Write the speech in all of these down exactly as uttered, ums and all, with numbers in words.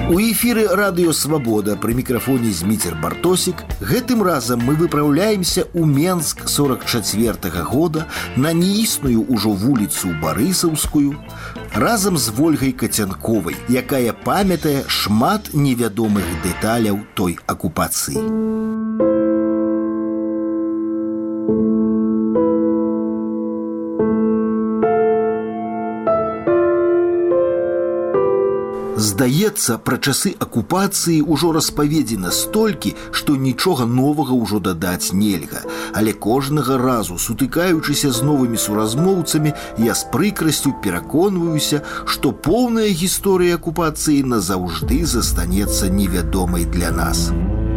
У эфіры радыё «Свабода» пры мікрафоне Зміцер Бартосік. Гэтым разам мы выпраўляемся ў Менск сорок чацвёртага года на неісную ўжо вуліцу Барысаўскую разам з Вольгай Кацянковай, якая памятае шмат невядомых дэталяў той акупацыі. Здаецца, пра часы акупацыі ўжо распаведзена столькі, што нічога новага ўжо дадаць нельга. Але кожнага разу, сутыкаючыся з новымі суразмоўцамі, я з прыкрасцю пераконваюся, што поўная гісторыя акупацыі назаўжды застанецца невядомай для нас.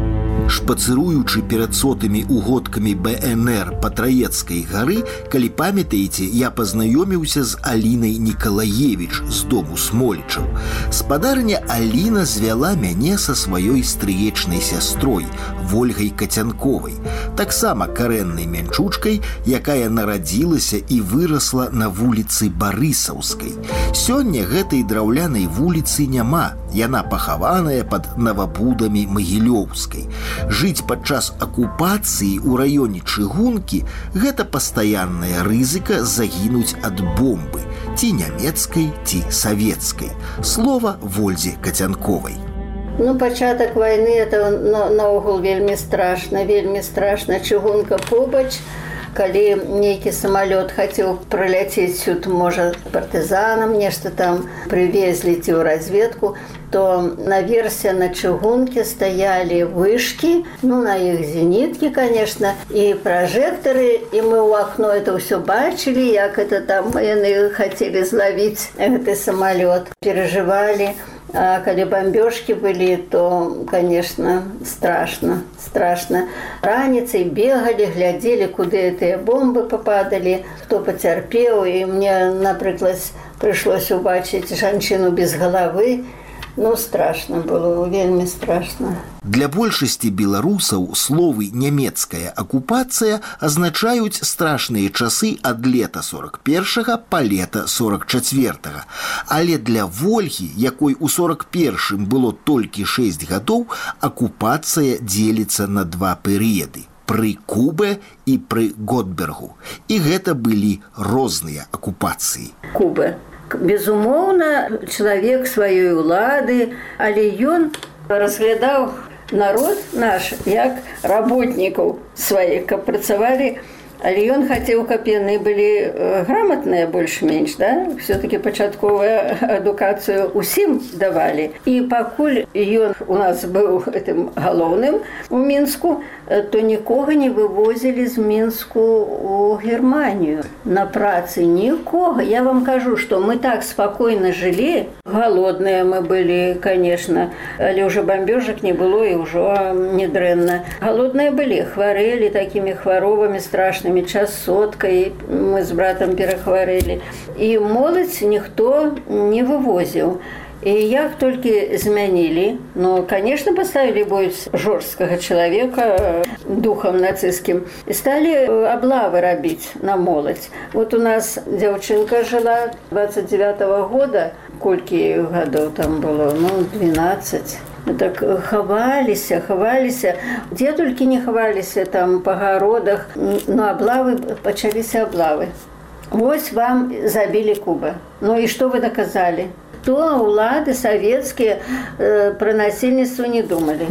Шпацыруючы перад сотымі угодкамі бэ эн эр па Траецкай гары, калі памятаеце, я пазнаёміўся з Алінай Нікалаевіч з дому Смолічаў. Спадарня Аліна звяла мяне са сваёй стрыечнай сястрой, Вольгай Кацянковай, таксама карэннай мянчучкай, якая нарадзілася і вырасла на вуліцы Барысаўскай. Сёння гэтай драўлянай вуліцы няма, яна пахаваная пад навабудамі Магілёўскай. Жыць падчас акупацыі ў раёне Чыгункі – гэта пастаянная рызыка загінуць ад бомбы, ці нямецкай, ці савецкай. Слова Вользе Кацянковай. Ну, пачатак вайны – это наогул вельмі страшна, вельмі страшна. Чыгунка побач. Калі нейкі самалёт хацеў праляцець сюд, можа, партызанам нешта там прывезлі ці ў разведку, то наверсе на Чыгунке стаялі вышкі, ну, на іх зеніткі, конечно, і пражэктары, і мы ў акно это ўсё бачылі, як это там яны хацелі злавіць гэты самалёт. Перажывалі. А калі бомбёжкі былі, то, конечно, страшно, страшно. Раніцай бегалі, глядзелі, куды гэтыя бомбы пападалі, хто пацярпеў. І мне, напрыклад, прыйшлося ўбачыць жанчыну без галавы. Ну, страшно было, вельмі страшно. Для большасці беларусаў словы «нямецкая акупацыя» азначаюць страшныя часы ад лета сорок першага па лета сорок чацвёртага. Але для Вольгі, якой у сорок першым было толькі шэсць гадоў, акупацыя дзеліцца на два перыяды – пры Кубе і пры Готбергу. І гэта былі розныя акупацыі. Кубе. Безумоўна, чалавек сваёй улады, але ён разглядаў народ наш як работнікаў сваіх, каб працавалі. Але ён хацеў, каб яны былі грамотныя больш-менш, да? Все-таки пачатковую адукацыю усім давалі. І пакуль ён у нас быў гэтым галоўным у Мінску, то нікога не вывозілі з Мінску у Германію на працы. Нікога. Я вам кажу, што мы так спакойна жылі. Голодныя мы былі, конечно, але ўжо бомбёжак не было і ўжо не дрэнна. Голодныя былі, хварэлі такімі хваробамі страшнымі, часоткай мы з братам перахварэлі. І моладзь ніхто не вывозіў. І як толькі змянілі, ну, конечно, паставілі бойць жорсткага чалавека духам нацысцкім і сталі аблавы рабіць на моладзь. Вот у нас дзяўчынка жыла двадцать девятого года, колькі гадоў там было, ну, двенадцать. Так хаваліся, хаваліся, дзе толькі не хаваліся там па гародах, ну, аблавы, пачаліся аблавы. Вось вам забілі Куба. Ну і што вы даказалі? То улады савецкія э, пра насельніцтва не думалі.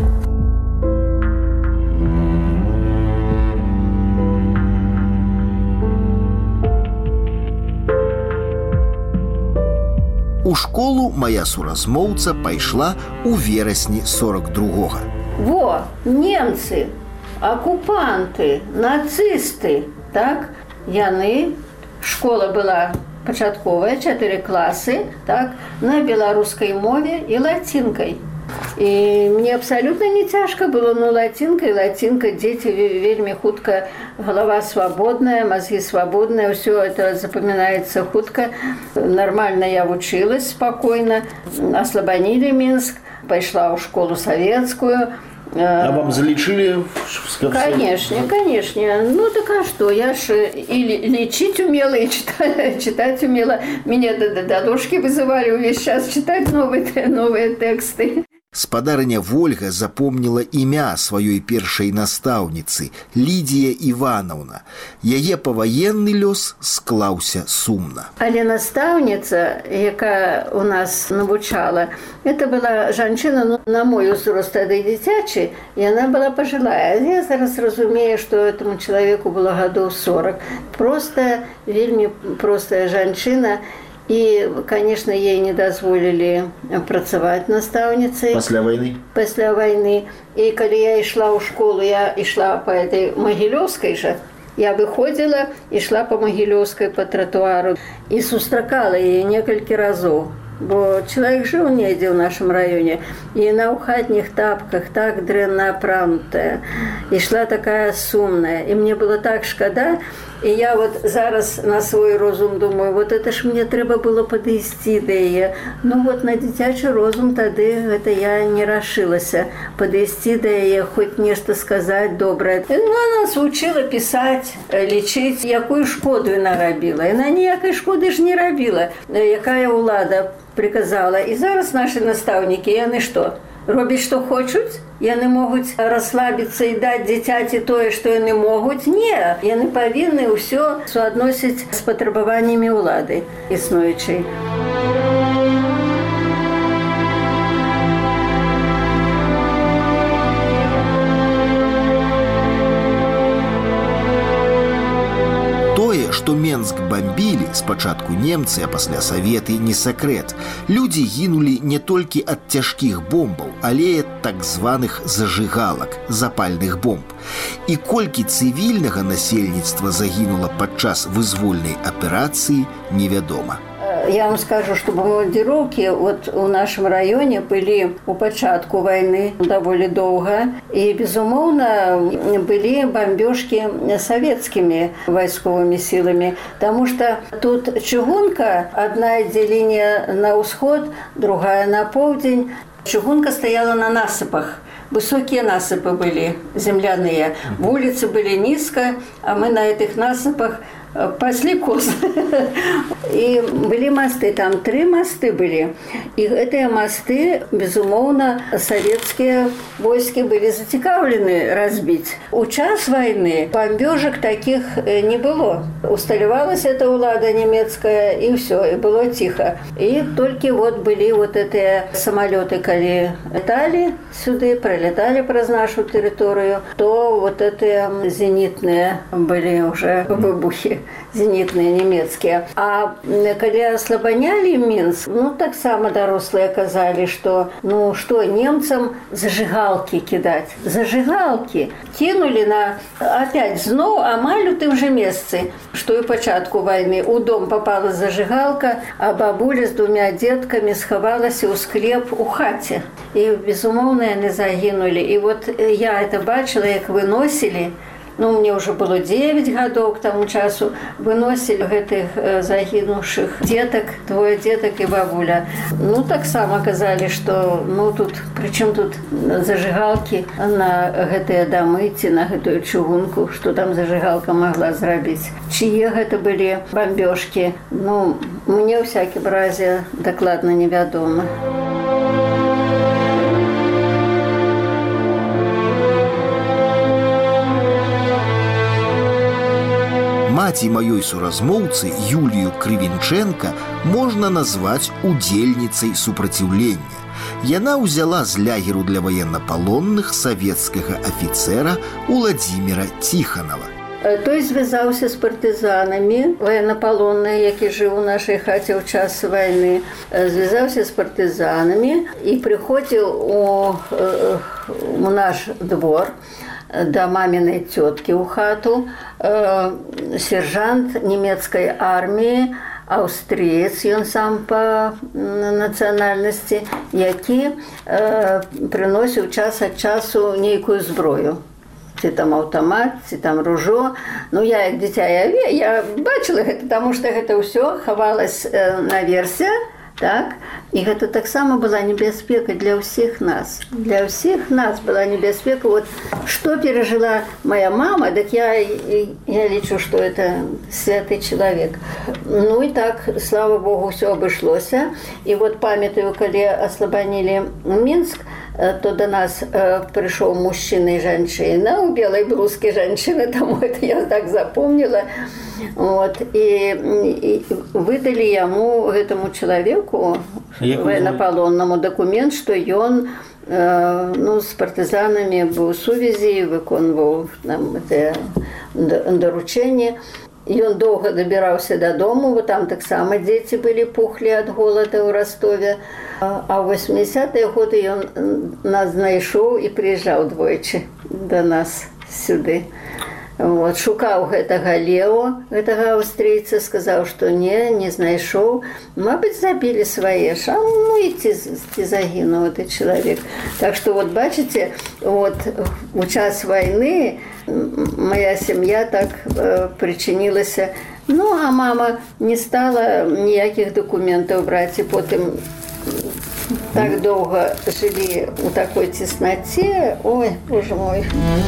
У школу моя суразмоўца пайшла ў верасні сорок другога. Во, немцы, акупанты, нацысты, так? Яны, школа была пачатковая, чатыры класы, так, на беларускай мове і лацінкай. І мне абсалютна не цяжка было, ну, лацінка і лацінка, дзеці вельмі хутка, галава свабодная, мазгі свабодныя, ўсё это запамінаецца хутка. Нармальна я вучылась спакойна, аслабанілі Мінск, пайшла ў школу савецкую. А вам залечили? Конечно, конечно. Ну так а что, я же и лечить умела, и читать, читать умела. Меня до, до дошки вызывали весь час читать новые, новые тексты. Спадарыня Вольга запомніла імя сваёй першай настаўніцы – Лідія Іванаўна. Яе паваенны лёс склаўся сумна. Але настаўніца, якая у нас навучала, это была жанчына, ну, на мой узрост тады дзіцячы, і яна была пажылая. Я зараз разумею, што этому чалавеку было гадоў сорок. Проста, вельмі простая жанчына. І, конечно, ей не дазволілі працаваць настаўніцай. Пасля вайны? Пасля вайны. І калі я ішла ў школу, я ішла па этой Магілёўскай жа. Я выходзіла, ішла па Магілёўскай па тратуару і сустракала яе некалькі разоў. Бо чалавек жыў недзе ў нашым раёне. І яна ў хатніх тапках так дрэнна апранутая. Ішла такая сумная. І мне было так шкада. І я вот зараз на свой розум думаю, вот это ж мне трэба было падысці да яе. Ну вот на дзіцячы розум тады гэта я не рашылася. Падысці да яе, хоць нешта сказаць добрае. Ну, она нас вучыла пісаць, лічыць, якую шкоду яна рабіла. Яна ніякай шкоды ж не рабіла, якая ўлада приказала. І зараз нашы настаўнікі, яны што? Робіць, што хочуць? Яны могуць расслабіцца і даць дзіцяці тое, што яны могуць? Не, яны павінны ўсё суадносіць з патрабаваннямі ўлады існуючай. Што Менск бамбілі, спачатку немцы, а пасля саветы, не сакрэт. Людзі гінулі не толькі ад цяжкіх бомбаў, але ад так званых зажыгалак, запальных бомб. І колькі цывільнага насельніцтва загінула падчас вызвольнай аперацыі, невядома. Я вам скажу, что бомбардировки вот в нашем районе были у початку войны довольно долго. И, безумовно, были бомбежки советскими войсковыми силами. Потому что тут чугунка, одна отделение на усход, другая на полдень. Чугунка стояла на насыпах. Высокие насыпы были, земляные. Улицы были низко, а мы на этих насыпах пасли коз. И были мосты, там три мосты были. И эти мосты, безумовно, советские войски были зацікавлены разбить. У час войны бомбежек таких не было. Усталевалась эта улада немецкая, и все, и было тихо. И только вот были вот эти самолеты, когда летали сюда, пролетали про нашу территорию, то вот эти зенитные были уже выбухи. Зенитные немецкие. А когда слабоняли Минск, ну, так само дорослые казали, что, ну, что немцам зажигалки кидать. Зажигалки кинули на, опять, зноў амаль у тым же месцы, что и початку войны. У дом попала зажигалка, а бабуля с двумя детками сховалась у склеп у хате. И, безумовно, они загинули. И вот я это бачила, как выносили. Ну, мне уже было девять годов к тому часу, выносили этих загинувших деток, двое деток и бабуля. Ну, так само казали, что, ну, тут, причем тут зажигалки на гэтыя дамы, ці на гэтую чугунку, что там зажигалка могла зрабіць. Чьи гэта были бомбежки, ну, мне ў всякім разе дакладна невядома. Маці маёй суразмоўцы Юлію Крывенченка можна назваць удзельніцай супраціўлення. Яна ўзяла з лягеру для ваеннапалонных савецкага афіцэра Уладзіміра Ціханова. Той звязаўся з партызанамі, военнапалонны, які жыў у нашай хаце ў час вайны, звязаўся з партызанамі і прыходзіў у, у наш двор да мамінай цёткі ў хату сержант нямецкай арміі, аўстрыец, ён сам па нацыянальнасці, які прыносіў час ад часу нейкую зброю. Ці там аўтамат, ці там ружо. Ну, я як дзіця, я, я бачыла гэта, таму што гэта ўсё хавалась наверсе Так? І гэта таксама была небяспека для ўсіх нас. Для ўсіх нас была небяспека. Вот што перажыла моя мама, так я, я лічу, што это святы чалавек. Ну і так, слава Богу, ўсё абышлося. І вот памятаю, калі аслабанілі Мінск, то до нас прыйшоў мужчына і жанчына, у белай блузкі жанчына, таму это я так запомнила. Вот, и, и выдали ему, этому человеку, военнополонному, документ, что он э, ну, с партизанами был в сувязі, выконваў нам это доручение. И он долго добирался до дома, вот там так само дети были, пухли от голода в Ростове. А в восьмидесятые годы он нас нашел и приезжал двойчы до нас сюда. Вот, шукаў гэтага Лео, гэтага аўстрыйца, сказаў, што не, не знайшоў. Мабыць, забілі свае ж, а ну і ці, ці загінуў гэты чалавек. Так што, вот, бачыце, вот, у час вайны моя сям'я так э, прычынілася. Ну, а мама не стала ніякіх дакументаў браць, і потым так доўга жылі ў такой цеснаце. Ой, боже мой.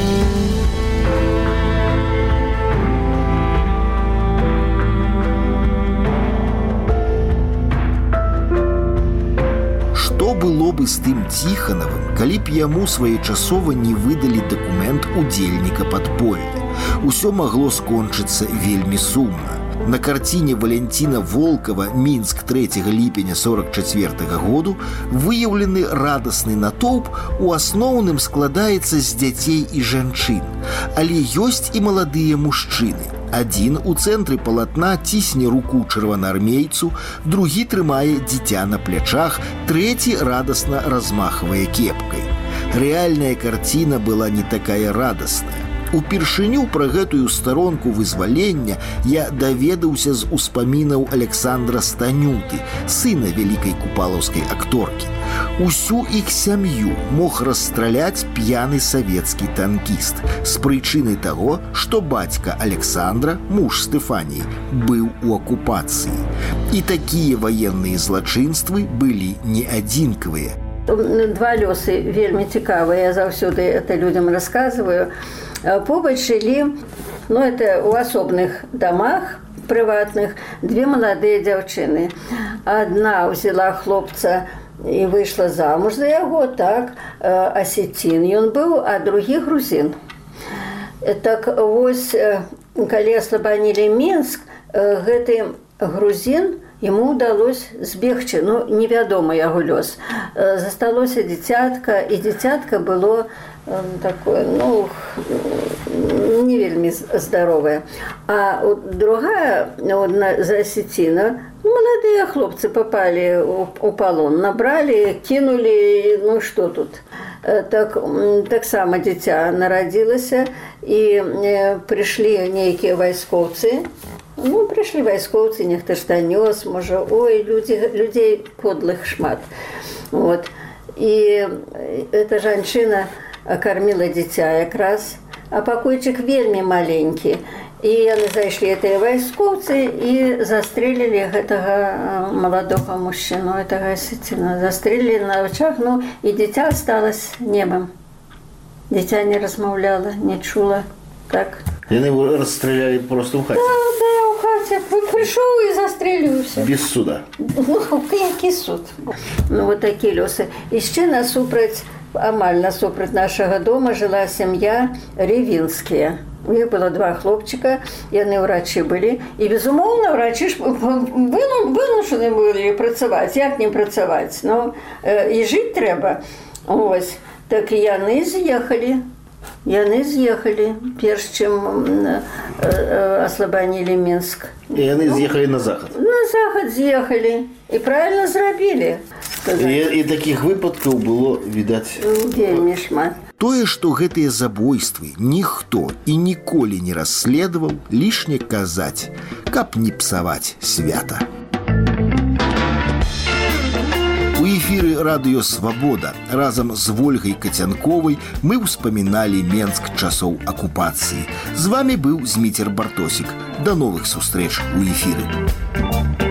Што было бы з тым Ціханавым, калі б яму своечасова не выдалі дакумент удзельніка падполля? Усё магло скончыцца вельмі сумна. На карціне Валентина Волкова «Мінск трэцяга ліпеня сорок чацвёртага году» выяўлены радасны натоўп у асноўным складаецца з дзяцей і жанчын. Але ёсць і маладыя мужчыны. Адзін у цэнтры палатна цісне руку чырвонаармейцу, другі трымае дзіця на плячах, трэці радасна размахвае кепкай. Рэальная карціна была не такая радасная. Упершыню пра гэтую старонку вызвалення я даведаўся з успамінаў Александра Станюты, сына вялікай купалаўскай акторкі. Усю іх сям'ю мог расстраляць п'яны савецкі танкіст з прычыны таго, што бацька Александра, муж Стэфаніі, быў у акупацыі. І такія ваенныя злачынствы былі не адзінкавыя. Два лёсы вельмі цікавыя, я заўсёды это людям расказваю. Побач жылі, ну, это у асобных домах прыватных, две маладыя дзяўчыны. Адна ўзяла хлопца і выйшла замуж за яго, так, асецін ён быў, а другі грузін. Так вось, калі аслабанілі Мінск, гэты грузін ему удалось збегчы, ну, невядома яго лёс. Засталося дзіцятка, і дзіцятка было такое, ну, не вельмі здаровая. А другая, за асеціна, маладыя хлопцы попали у палон, набрали, кинули, ну, что тут. Так, таксама дзіця нарадзілася, і прыйшлі нейкія вайскоўцы. Ну, прыйшлі вайскоўцы, нехта ж данёс, можа, ой, людзі, людзей подлых шмат. Вот. І эта жанчына кормила дзіця якраз, а пакойчык вельмі маленькі. І яны зайшлі гэтыя вайскоўцы і застрелілі гэтага маладога мужчыну, гэтага асеціна. Застрелілі на вачах, ну, і дзіця асталось немым. Дзіця не размаўляла, не чула. Так. Яны его расстреляли просто в хате? Да, да, у хате. Пришел и застрелился. Без суда? Ну, який суд? Ну, вот такие лёсы. Еще насупраць, амаль насупраць нашего дома жила семья Ревинские. У них было два хлопчика, яны врачи были. И, безумовно, врачи ж вынуждены были працаваць. Як не працаваць? Ну, и жить треба. Ось. Так и яны з'ехали. Яны з'ехали, перш чым аслабанілі Мінск. И яны з'ехали на захад? На захад з'ехали. И правильно зрабілі. И, и таких выпадков было, видать... Вельмі шмат. Тое, што гэтыя забойствы ніхто і ніколі не расследаваў, лішне казаць, каб не псаваць свята. У эфіры радыё «Свабода» разам з Вольгай Кацянковай мы ўспаміналі Менск часоў акупацыі. З вамі быў Зміцер Бартосік. Да новых сустрэч у эфіры.